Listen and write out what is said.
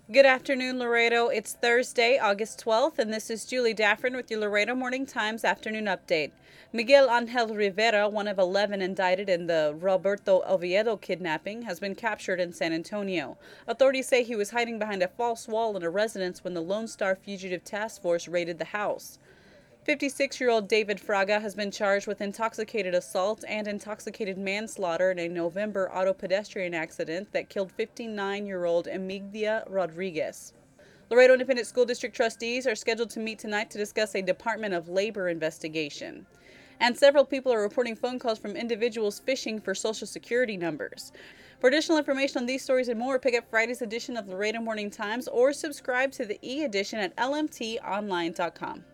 Good afternoon, Laredo. It's Thursday, August 12th, and this is Julie Daffern with your Laredo Morning Times afternoon update. Miguel Angel Rivera, one of 11 indicted in the Roberto Oviedo kidnapping, has been captured in San Antonio. Authorities say he was hiding behind a false wall in a residence when the Lone Star Fugitive Task Force raided the house. 56-year-old David Fraga has been charged with intoxicated assault and intoxicated manslaughter in a November auto pedestrian accident that killed 59-year-old Emigdia Rodriguez. Laredo Independent School District trustees are scheduled to meet tonight to discuss a Department of Labor investigation. And several people are reporting phone calls from individuals fishing for Social Security numbers. For additional information on these stories and more, pick up Friday's edition of Laredo Morning Times or subscribe to the e-edition at lmtonline.com.